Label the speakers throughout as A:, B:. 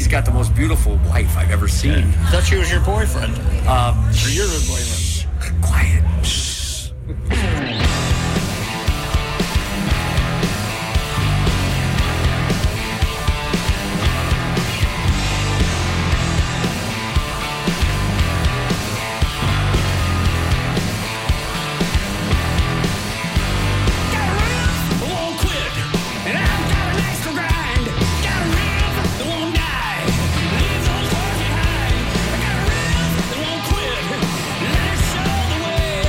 A: got the most beautiful wife I've ever seen.
B: I thought she was your boyfriend. Or you're the boyfriend.
A: Quiet.
C: Let it show the way.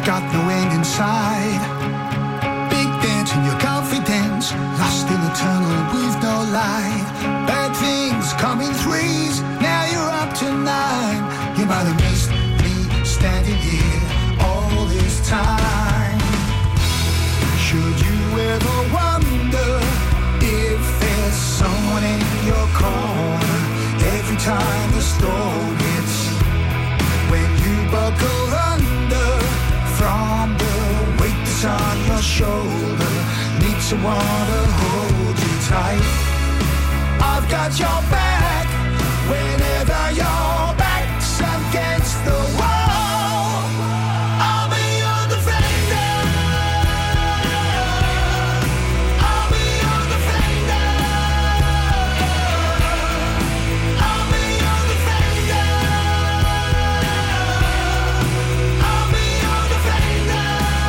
C: got no end inside. Big dent in your confidence, lost in a tunnel with no light. Bad things come in threes, now you're up to 9. You might have missed me standing here all this time. Should you ever wonder if there's someone in your corner every time the storm hits? When you buckle under from the weight that's on your shoulder, need someone to hold you tight. I've got your back whenever your back's against the wall. I'll be your defender. I'll be your defender. I'll be your defender. I'll be your defender.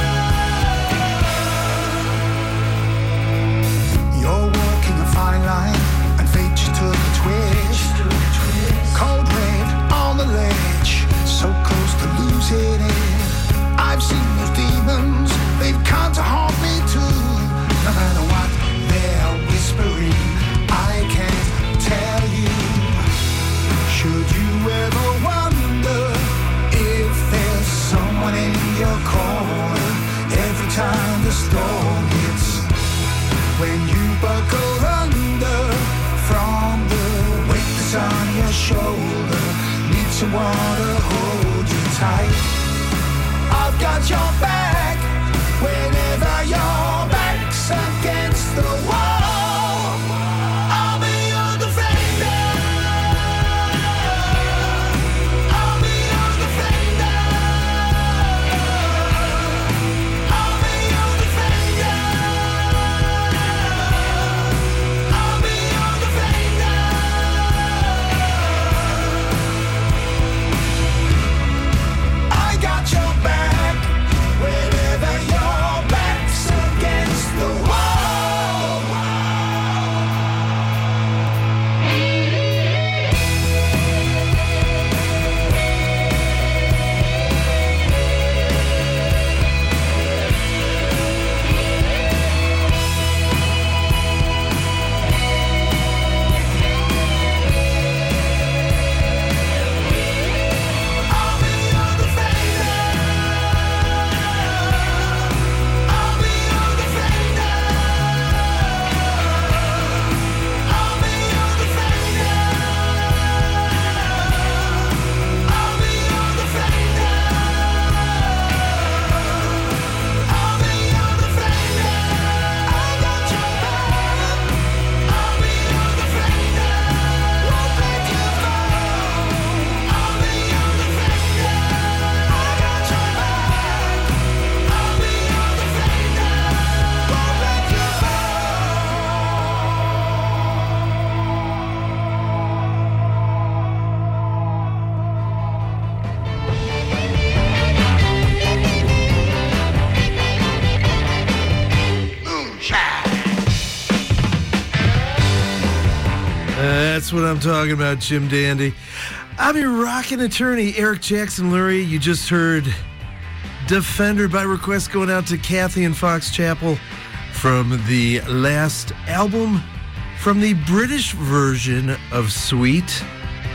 C: You're walking a fine line, and fate just took a twist. Cold rain on the ledge, so close to losing it. I've seen those demons, they've come to haunt me too. No matter what they're whispering, I can't tell you. Should you ever wonder if there's someone in your corner every time the storm hits? When you buckle under from the weight that's on your shoulder, need someone to hold you tight. I've got your back whenever your back's against the wall. I'll be your defender. I'll be your defender. I'll be your defender. I'll be your defender. I got your back whenever your back's against the wall. I'll be your defender. I'll be your defender. I'll be your defender. I'll be your defender. I'll be your defender. I got your back. I'll be your defender. Won't let you fall. I'll be your defender. I got your back. I'll be your defender. Won't let you
D: That's what I'm talking about, Jim Dandy. I'm your rockin' attorney, Eric Jackson Lurie. You just heard Defender by request going out to Kathy and Fox Chapel from the last album from the British version of Sweet.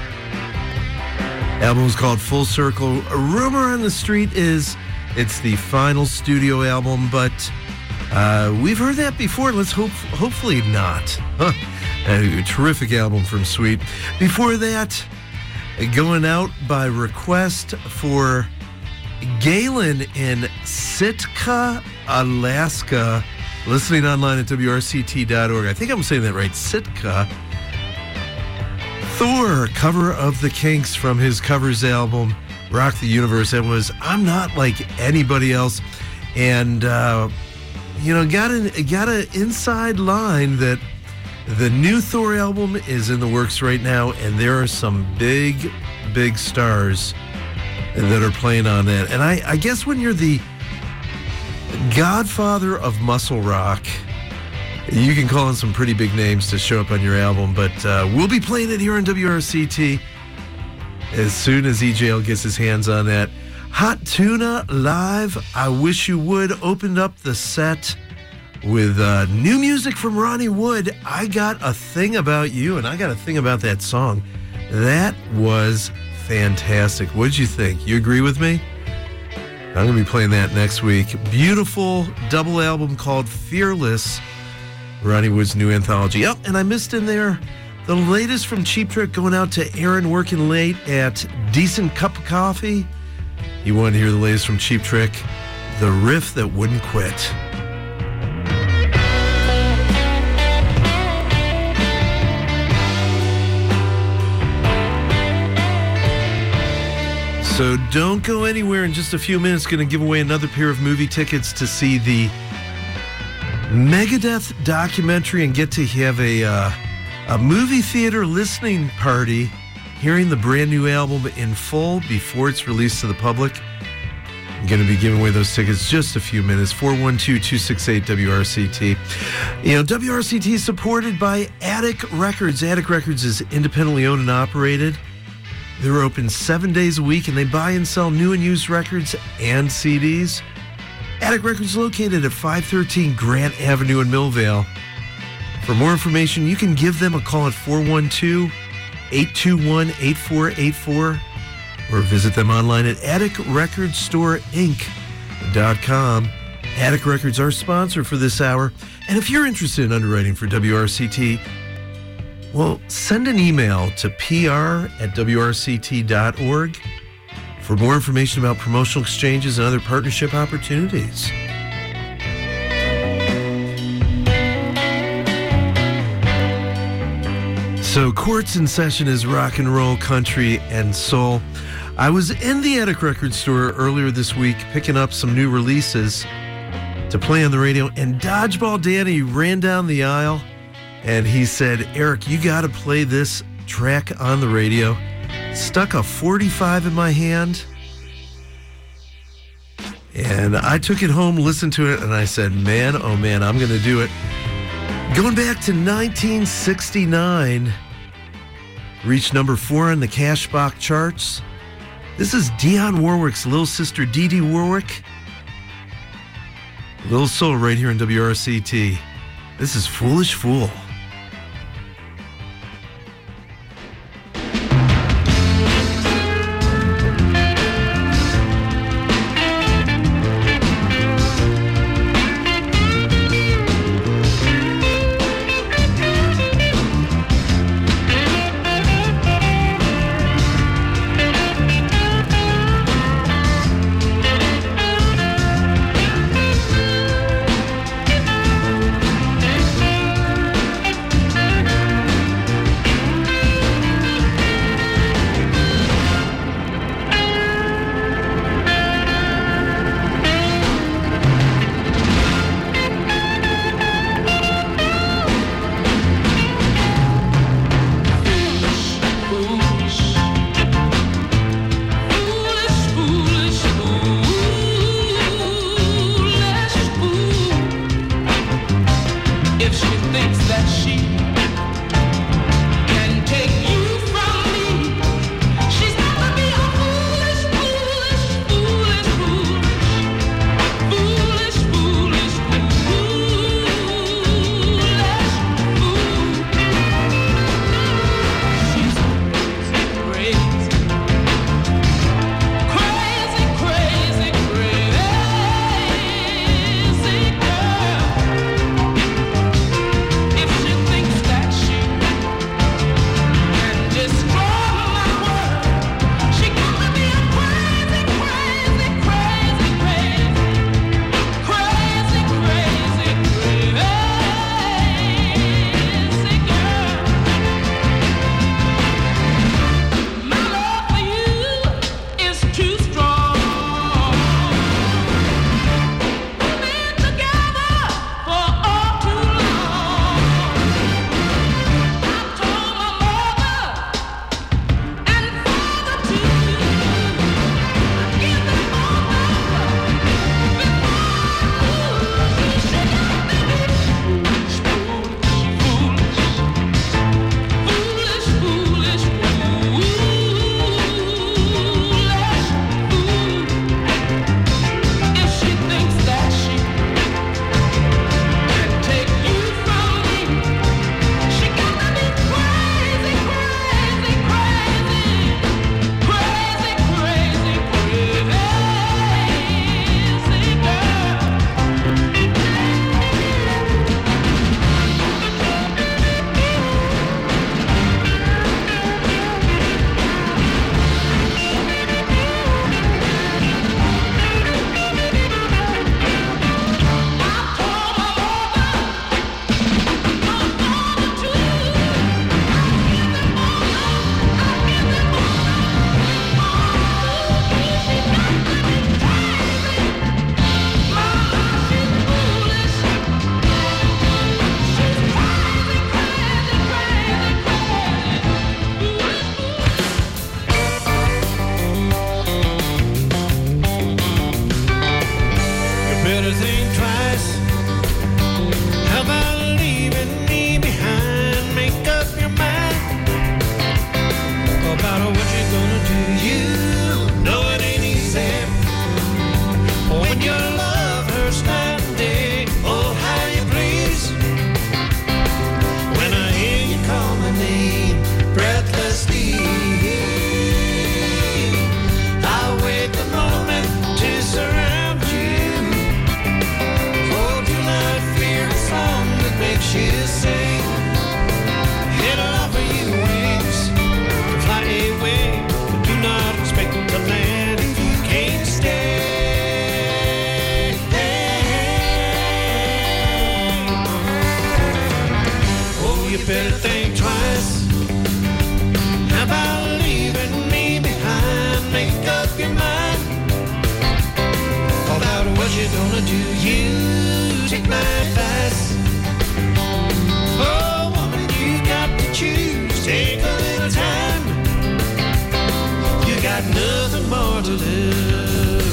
D: Album's called Full Circle. A rumor on the street is it's the final studio album, but we've heard that before. Let's hopefully not. A terrific album from Sweet. Before that, going out by request for Galen in Sitka, Alaska, listening online at WRCT.org. I think I'm saying that right, Sitka. Thor, cover of the Kinks from his covers album, Rock the Universe. That was I'm Not Like Anybody Else. And, got an inside line that the new Thor album is in the works right now, and there are some big, big stars that are playing on that. And I guess when you're the godfather of muscle rock, you can call in some pretty big names to show up on your album, but we'll be playing it here on WRCT as soon as EJL gets his hands on that. Hot Tuna Live, I Wish You Would, opened up the set with new music from Ronnie Wood. I Got a Thing About You, and I got a thing about that song. That was fantastic. What'd you think? You agree with me? I'm going to be playing that next week. Beautiful double album called Fearless, Ronnie Wood's new anthology. Oh, and I missed in there the latest from Cheap Trick, going out to Aaron working late at Decent Cup of Coffee. You want to hear the latest from Cheap Trick, The Riff That Wouldn't Quit. So don't go anywhere. In just a few minutes, going to give away another pair of movie tickets to see the Megadeth documentary and get to have a movie theater listening party, hearing the brand new album in full before it's released to the public. I'm going to be giving away those tickets just a few minutes. 412-268-WRCT. You know, WRCT is supported by Attic Records. Attic Records is independently owned and operated. They're open 7 days a week, and they buy and sell new and used records and CDs. Attic Records is located at 513 Grant Avenue in Millvale. For more information, you can give them a call at 412-821-8484 or visit them online at atticrecordstoreinc.com. Attic Records, our sponsor for this hour. And if you're interested in underwriting for WRCT, well, send an email to pr@wrct.org for more information about promotional exchanges and other partnership opportunities. So Quartz in Session is rock and roll, country, and soul. I was in the Attic Records store earlier this week picking up some new releases to play on the radio, and Dodgeball Danny ran down the aisle and he said, "Eric, you got to play this track on the radio." Stuck a 45 in my hand, and I took it home, listened to it, and I said, man, oh man, I'm going to do it. Going back to 1969, reached number 4 on the Cashbox charts. This is Dionne Warwick's little sister, Dee Dee Warwick. Little Soul right here in WRCT. This is Foolish Fool.
E: take my advice. Oh, woman, you've got to choose. Take a little time. You got nothing more to lose.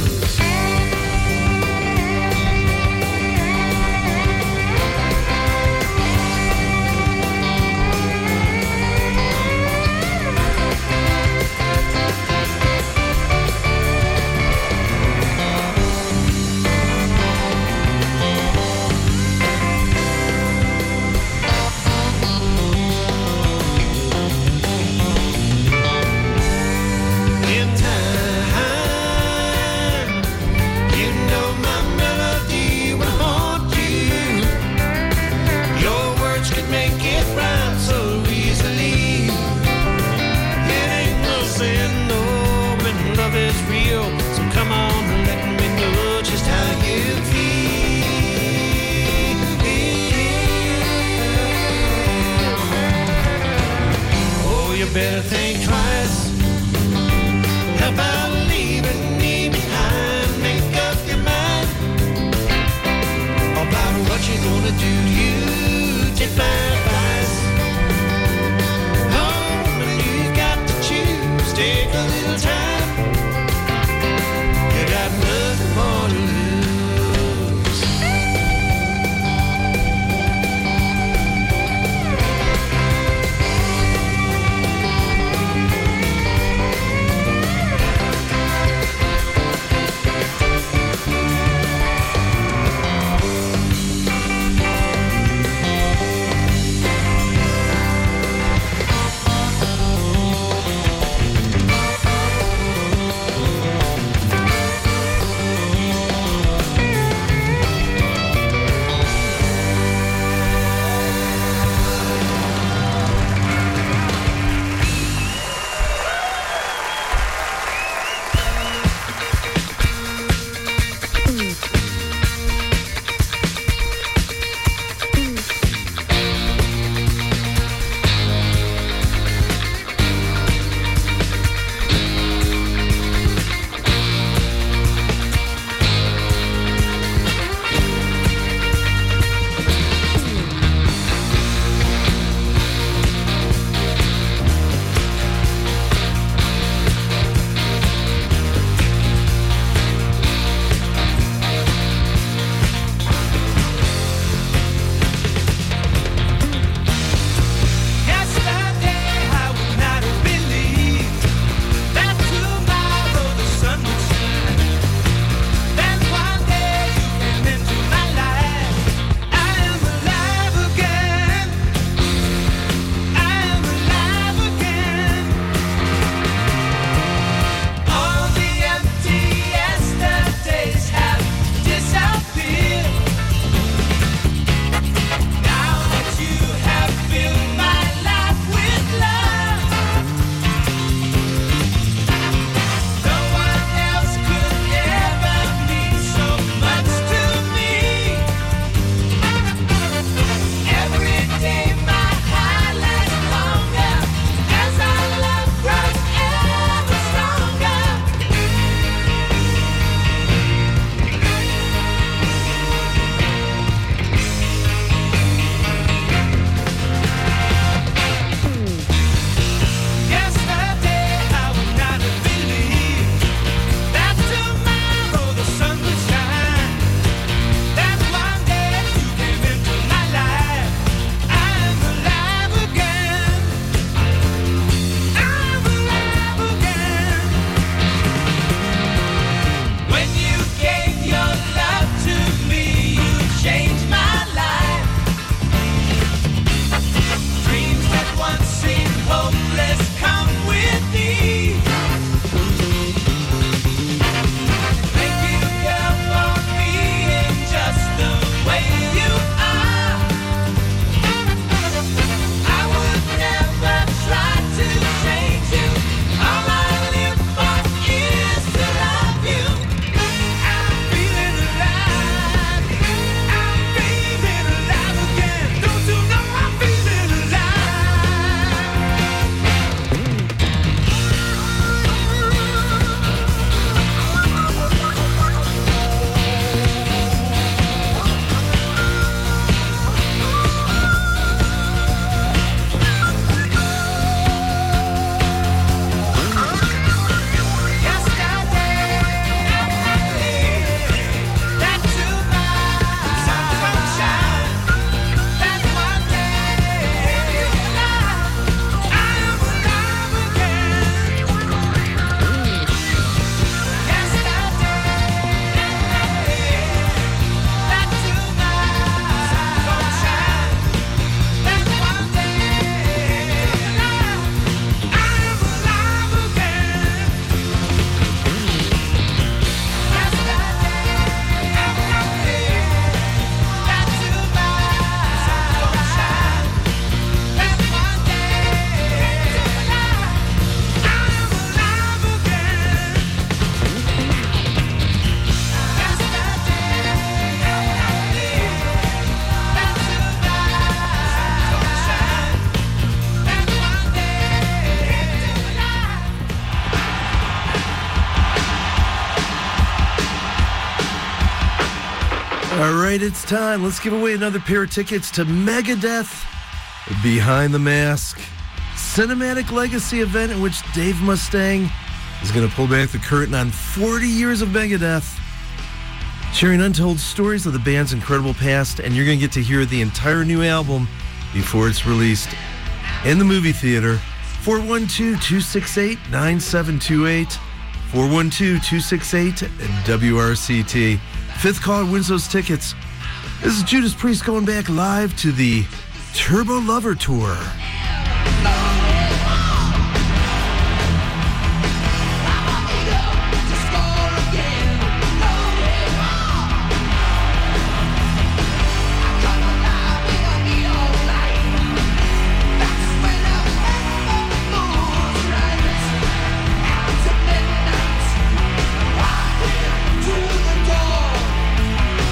E: Better think twice about leaving me behind. Make up your mind about what you're gonna do. You take my advice. Oh, woman, you've got to choose. Take a little time. You got nothing more to lose.
D: All right, it's time. Let's give away another pair of tickets to Megadeth Behind the Mask cinematic legacy event in which Dave Mustaine is going to pull back the curtain on 40 years of Megadeth, sharing untold stories of the band's incredible past, and you're going to get to hear the entire new album before it's released in the movie theater. 412-268-9728. 412-268-WRCT. Fifth caller wins those tickets. This is Judas Priest going back live to the Turbo Lover Tour.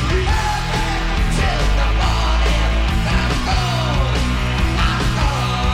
C: Till the morning, I'm gone.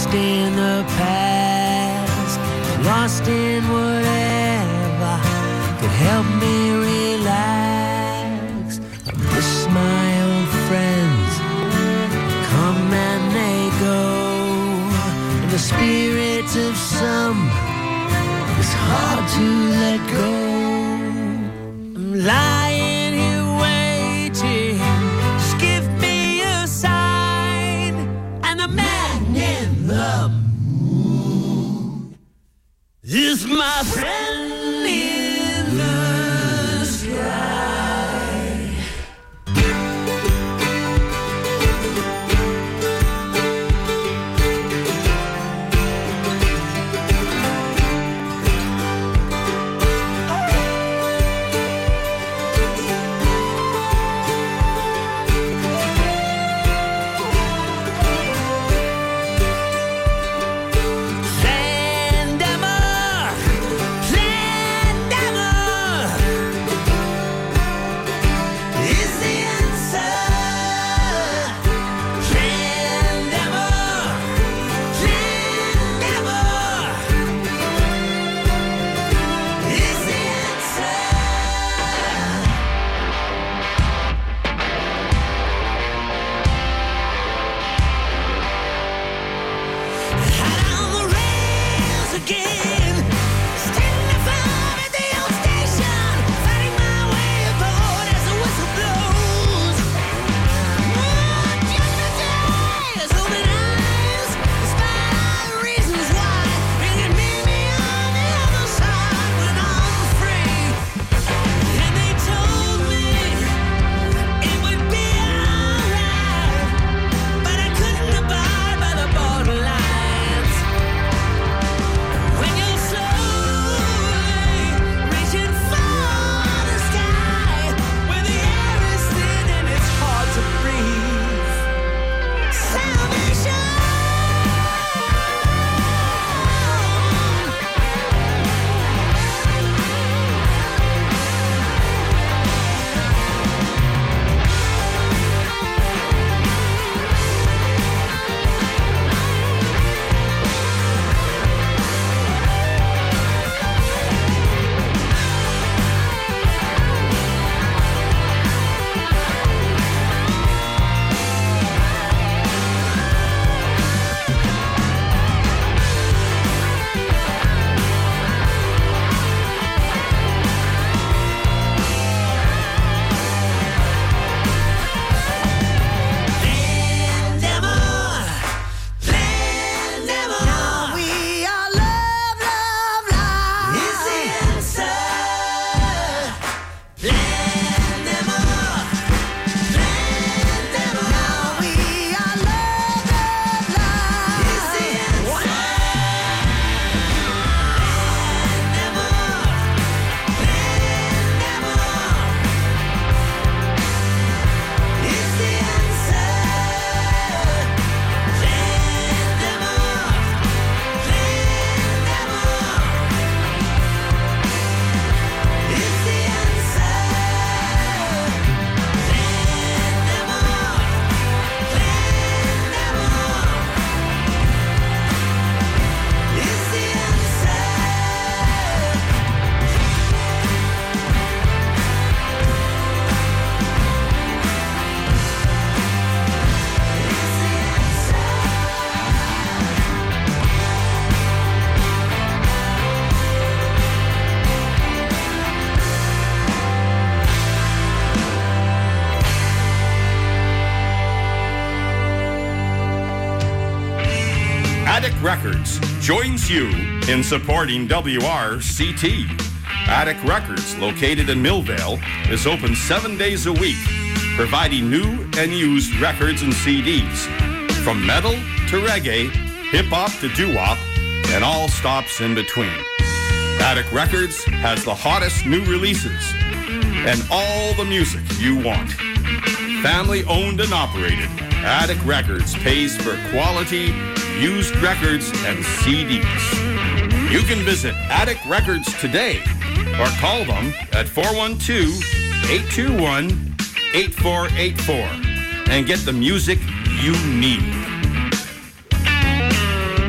E: lost in the past, lost in whatever could help me relax. I miss my old friends, come and they go, and the spirit of some is hard to let go. I'm lying here waiting, just give me a sign, and the man in the moon is my friend in the sky.
F: Attic Records joins you in supporting WRCT. Attic Records, located in Millvale, is open 7 days a week, providing new and used records and CDs, from metal to reggae, hip-hop to doo-wop, and all stops in between. Attic Records has the hottest new releases and all the music you want. Family owned and operated, Attic Records pays for quality used records and CDs. You can visit Attic Records today or call them at 412-821-8484 and get the music you need.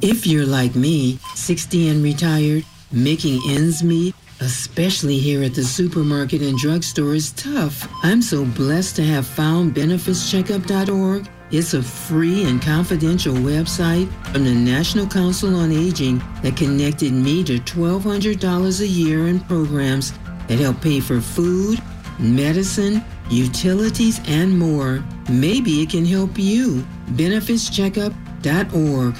G: If you're like me, 60 and retired, making ends meet, especially here at the supermarket and drugstore, is tough. I'm so blessed to have found BenefitsCheckup.org. It's a free and confidential website from the National Council on Aging that connected me to $1,200 a year in programs that help pay for food, medicine, utilities, and more. Maybe it can help you. BenefitsCheckup.org.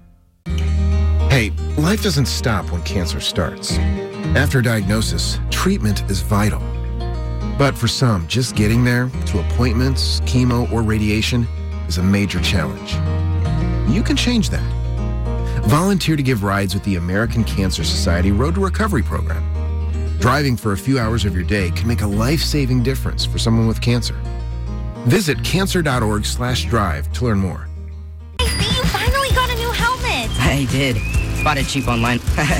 H: Hey, life doesn't stop when cancer starts. After diagnosis, treatment is vital. But for some, just getting there, to appointments, chemo, or radiation, is a major challenge. You can change that. Volunteer to give rides with the American Cancer Society Road to Recovery program. Driving for a few hours of your day can make a life-saving difference for someone with cancer. Visit cancer.org/drive to learn more.
I: I see you finally got a new helmet.
J: I did. Bought it cheap online.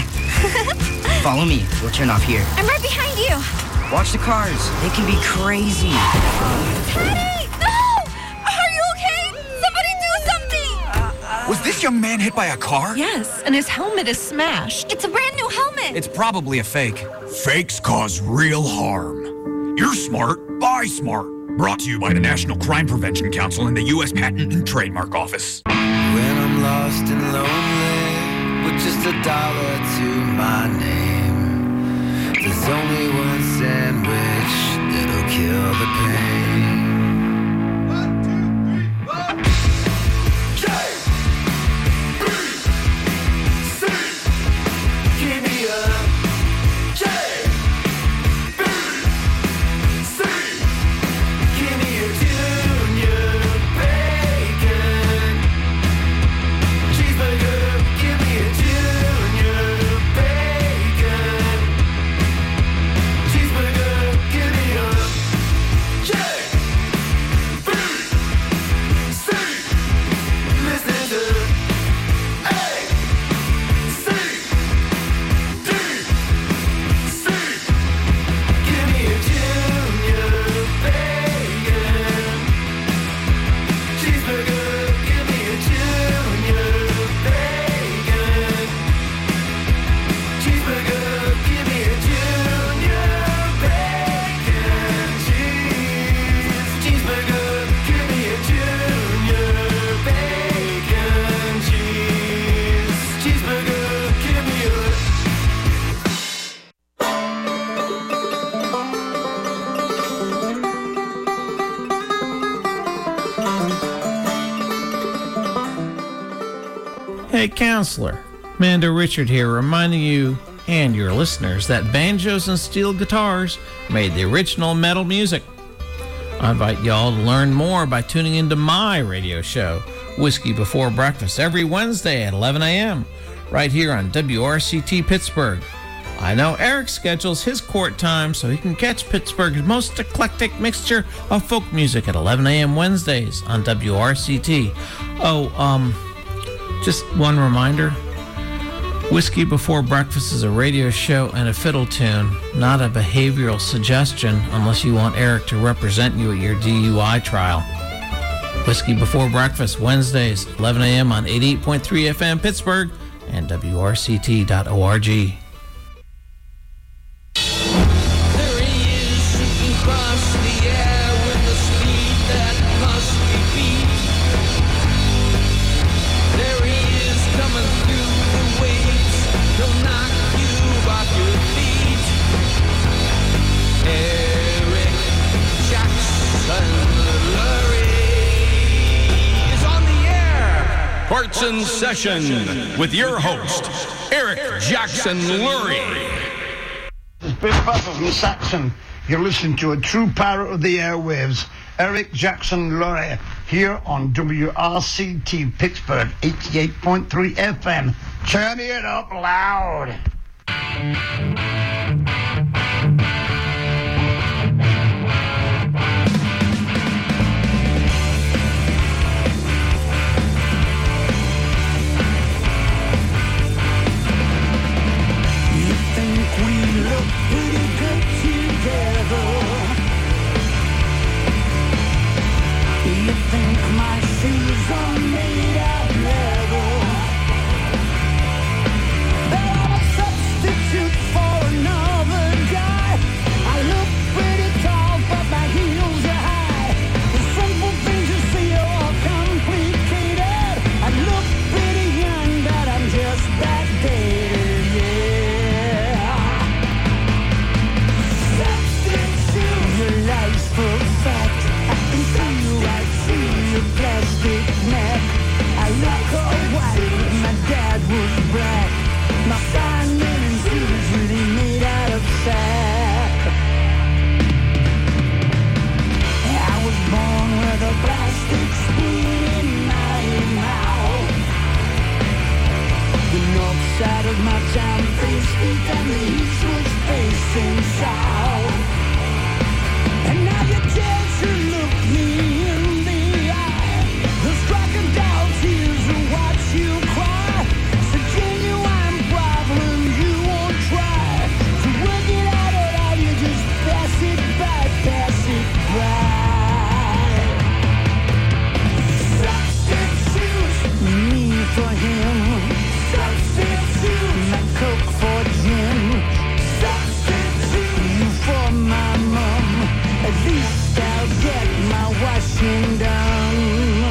J: Follow me. We'll turn off here.
I: I'm right behind you.
J: Watch the cars. They can be crazy.
I: Teddy! No! Are you okay? Somebody do something!
A: Was this young man hit by a car?
K: Yes, and his helmet is smashed.
I: It's a brand new helmet.
A: It's probably a fake. Fakes cause real harm. You're smart. Buy smart. Brought to you by the National Crime Prevention Council and the U.S. Patent and Trademark Office.
E: When I'm lost and lonely, with just $1 to my name, there's only one sandwich that'll kill the pain. 1, 2, 3, 4. J, B, C. Give me a J, B, C. Give me a junior bacon cheeseburger. Give me a junior bacon cheeseburger. Give me a J, B, C. Listen to A, C, D, C. Give me a junior bacon cheeseburger. Give me a junior bacon cheeseburger. Give me a junior bacon cheeseburger. Give me a junior bacon cheeseburger. Give me a
L: Hey, Counselor. Mando Richard here, reminding you and your listeners that banjos and steel guitars made the original metal music. I invite y'all to learn more by tuning into my radio show, Whiskey Before Breakfast, every Wednesday at 11 a.m., right here on WRCT Pittsburgh. I know Eric schedules his court time so he can catch Pittsburgh's most eclectic mixture of folk music at 11 a.m. Wednesdays on WRCT. Just one reminder, Whiskey Before Breakfast is a radio show and a fiddle tune, not a behavioral suggestion unless you want Eric to represent you at your DUI trial. Whiskey Before Breakfast, Wednesdays, 11 a.m. on 88.3 FM Pittsburgh and WRCT.org.
F: Courts in Session with your host, Eric Jackson Lurie.
M: This is Biff Buffer from Saxon. You're listening to a true pirate of the airwaves, Eric Jackson Lurie, here on WRCT Pittsburgh 88.3 FM. Turn it up loud.
C: You think my shoes are made of leather? my town faced east and the east was facing south. And now you dare to look me in the eye. Those crocodile tears will watch you cry. It's a genuine problem you won't try to work it out at all. You just pass it by, pass it by. Me for him, substitute my Coke for gin, substitute you for my mom. At least I'll get my washing done.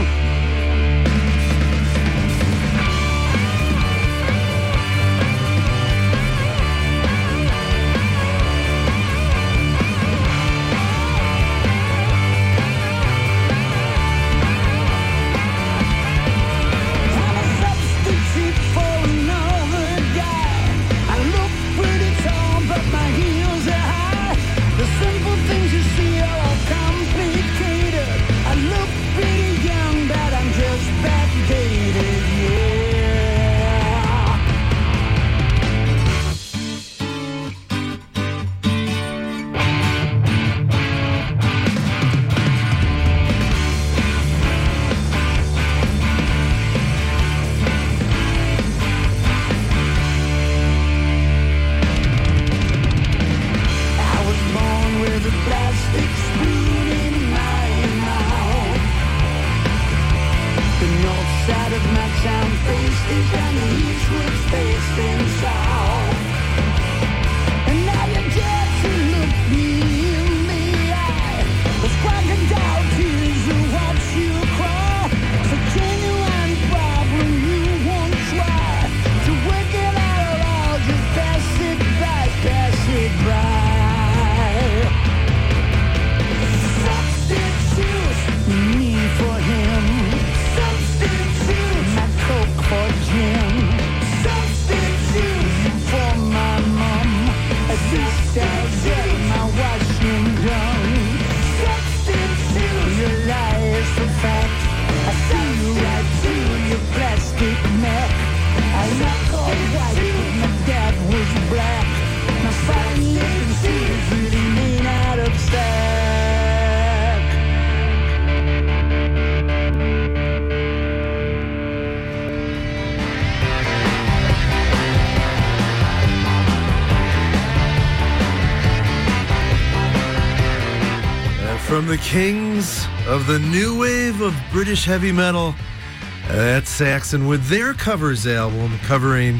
D: From the kings of the new wave of British heavy metal, that's Saxon with their covers album covering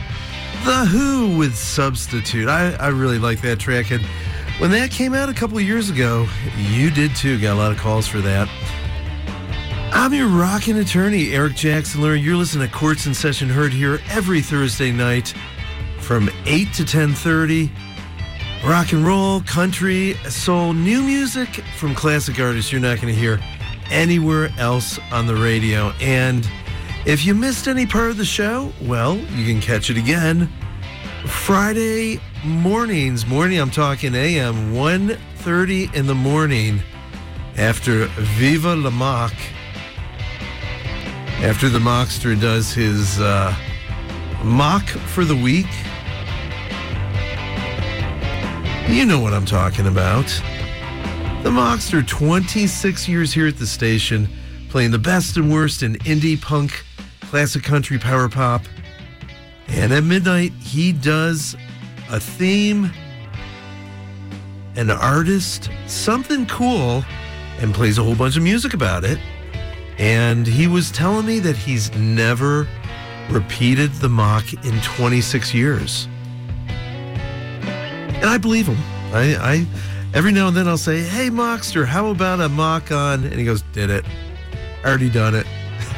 D: The Who with Substitute. I really like that track, and when that came out a couple of years ago, you did too. Got a lot of calls for that. I'm your rockin' attorney, Eric Jackson Lurie. You're listening to Courts in Session, heard here every Thursday night from 8 to 10:30. Rock and roll, country, soul, new music from classic artists you're not going to hear anywhere else on the radio. And if you missed any part of the show, well, you can catch it again Friday morning, I'm talking AM, 1:30 in the morning after Viva la Mock. After the Mockster does his mock for the week. You know what I'm talking about. The Mockster, 26 years here at the station, playing the best and worst in indie, punk, classic country, power pop. And at midnight, he does a theme, an artist, something cool, and plays a whole bunch of music about it. And he was telling me that he's never repeated the mock in 26 years. And I believe him. I every now and then I'll say, "Hey, Mockster, how about a mock on?" And he goes, "Did it. Already done it."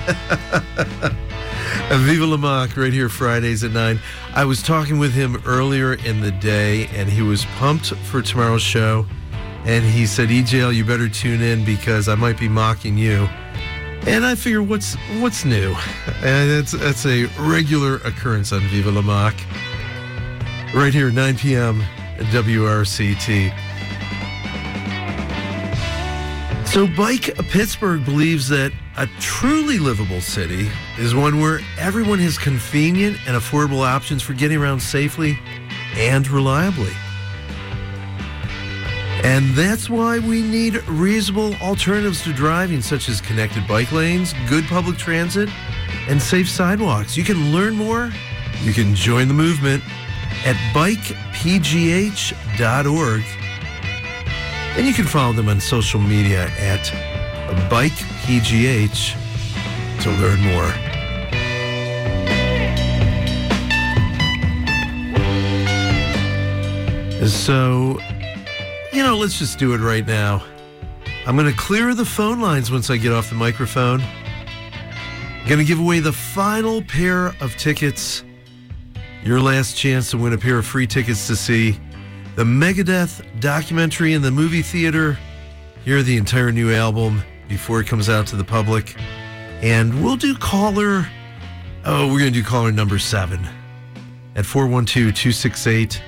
D: Viva la Mock right here Fridays at 9. I was talking with him earlier in the day, and he was pumped for tomorrow's show. And he said, "EJL, you better tune in because I might be mocking you." And I figure, what's new? And that's a regular occurrence on Viva la Mock. Right here, 9 p.m. at WRCT. So Bike Pittsburgh believes that a truly livable city is one where everyone has convenient and affordable options for getting around safely and reliably. And that's why we need reasonable alternatives to driving, such as connected bike lanes, good public transit, and safe sidewalks. You can learn more. You can join the movement at bikepgh.org. And you can follow them on social media at bikepgh to learn more. So, let's just do it right now. I'm going to clear the phone lines once I get off the microphone. I'm going to give away the final pair of tickets. Your last chance to win a pair of free tickets to see the Megadeth documentary in the movie theater. Hear the entire new album before it comes out to the public. And we'll do caller number 7 at 412-268-9728.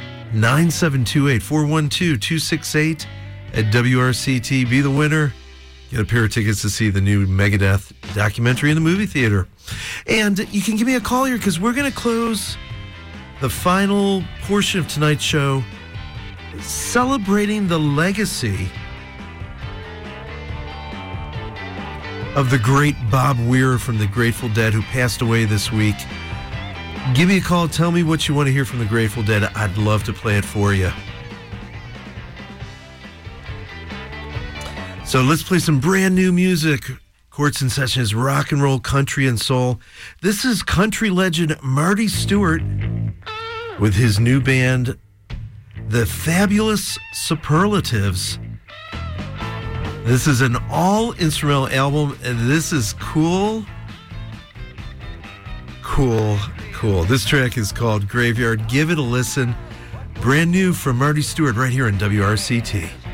D: 412-268 at WRCT. Be the winner. Get a pair of tickets to see the new Megadeth documentary in the movie theater. And you can give me a call here because we're going to close the final portion of tonight's show celebrating the legacy of the great Bob Weir from the Grateful Dead, who passed away this week. Give me a call. Tell me what you want to hear from the Grateful Dead. I'd love to play it for you. So let's play some brand new music. Courts in Session is rock and roll, country, and soul. This is country legend Marty Stewart with his new band, The Fabulous Superlatives. This is an all-instrumental album, and this is cool. This track is called Graveyard. Give it a listen. Brand new from Marty Stewart right here on WRCT.